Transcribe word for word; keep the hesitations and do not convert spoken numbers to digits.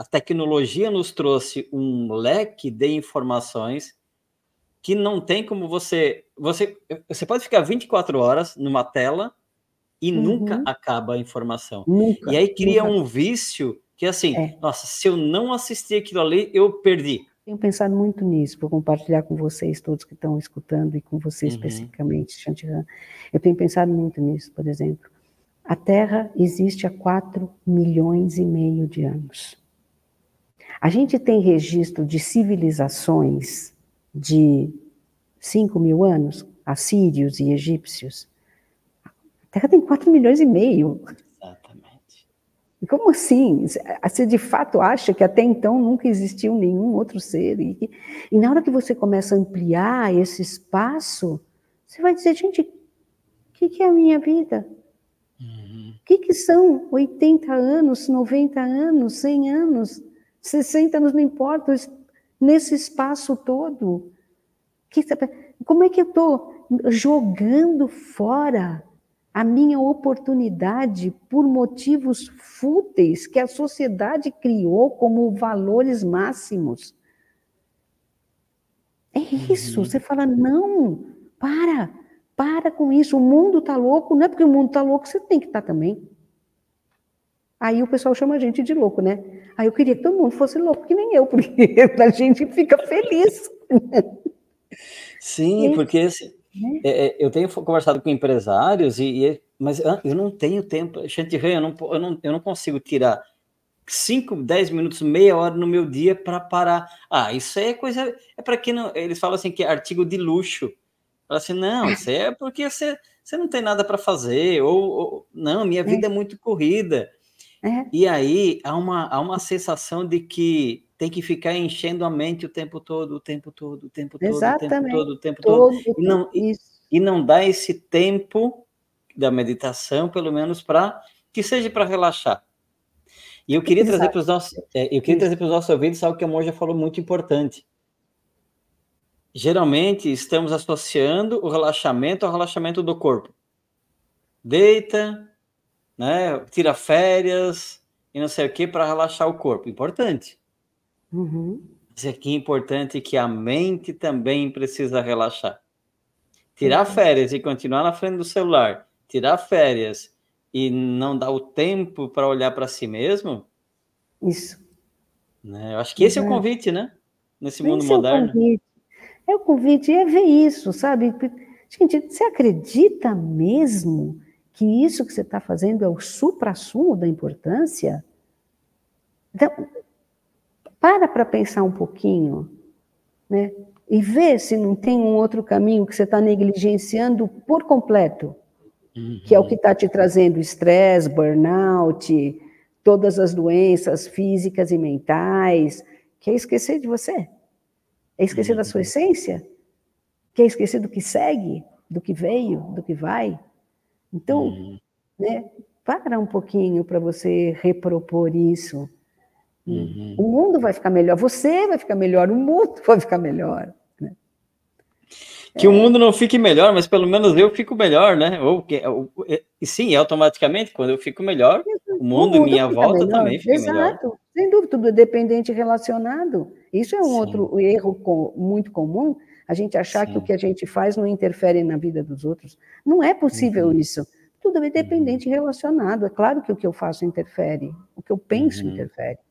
a tecnologia nos trouxe um leque de informações que não tem como você... Você, você pode ficar vinte e quatro horas numa tela e uhum. nunca acaba a informação. Nunca. E aí cria nunca. um vício que, assim, é. nossa, se eu não assistir aquilo ali, eu perdi. Tenho pensado muito nisso, vou compartilhar com vocês todos que estão escutando e com você uhum. especificamente, Shantiram. Eu tenho pensado muito nisso, por exemplo. A Terra existe há quatro milhões e meio de anos. A gente tem registro de civilizações de cinco mil anos, assírios e egípcios. A Terra tem quatro milhões e meio. Exatamente. E como assim? Você de fato acha que até então nunca existiu nenhum outro ser? E, e na hora que você começa a ampliar esse espaço, você vai dizer, gente, o que, que é a minha vida? Uhum. O que, que são oitenta anos, noventa anos, cem anos, sessenta anos, não importa, nesse espaço todo? Que, como é que eu estou jogando fora a minha oportunidade por motivos fúteis que a sociedade criou como valores máximos? É isso, uhum. Você fala, não, para, para com isso, o mundo está louco, não é porque o mundo está louco, você tem que estar também. Aí o pessoal chama a gente de louco, né? Aí eu queria que todo mundo fosse louco, que nem eu, porque a gente fica feliz. Sim, e, porque assim, né? é, eu tenho conversado com empresários, e, e, mas eu não tenho tempo, Shantiram, eu não, eu, não, eu não consigo tirar cinco, dez minutos, meia hora no meu dia para parar. Ah, isso aí é coisa, é para quem não, eles falam assim que é artigo de luxo. Fala assim, não, isso aí é porque você, você não tem nada para fazer, ou, ou não, minha vida é, é muito corrida. É. E aí há uma, há uma sensação de que tem que ficar enchendo a mente o tempo todo, o tempo todo, o tempo todo, Exatamente. o tempo todo, o tempo todo. todo. E não, e, e não dá esse tempo da meditação, pelo menos, para que seja para relaxar. E eu queria Exato. trazer para os nossos, é, eu queria Isso. trazer para os nossos ouvidos algo que a Monja falou muito importante. Geralmente estamos associando o relaxamento ao relaxamento do corpo. Deita, né, tira férias e não sei o que para relaxar o corpo. Importante. Uhum. Mas aqui é importante que a mente também precisa relaxar. Tirar uhum. férias e continuar na frente do celular, tirar férias e não dar o tempo para olhar para si mesmo. Isso. Né? Eu acho que esse é, é o convite, né? Nesse mundo esse moderno. É o convite. É o convite, é ver isso, sabe? Gente, você acredita mesmo que isso que você está fazendo é o supra-sumo da importância? Então, para para pensar um pouquinho, né? E ver se não tem um outro caminho que você está negligenciando por completo, uhum. que é o que está te trazendo estresse, burnout, todas as doenças físicas e mentais, que é esquecer de você, é esquecer uhum. da sua essência, que é esquecer do que segue, do que veio, do que vai. Então, uhum. né, para um pouquinho para você repropor isso. Uhum. O mundo vai ficar melhor, você vai ficar melhor, o mundo vai ficar melhor. Né? Que é. o mundo não fique melhor, mas pelo menos eu fico melhor, né? Ou, e sim, automaticamente, quando eu fico melhor, o mundo, o mundo em minha volta melhor. também fica Exato. melhor. Exato, sem dúvida, tudo é dependente e relacionado. Isso é um sim. outro erro com, muito comum, a gente achar sim. que o que a gente faz não interfere na vida dos outros. Não é possível uhum. isso. Tudo é dependente uhum. e relacionado. É claro que o que eu faço interfere, o que eu penso uhum. interfere.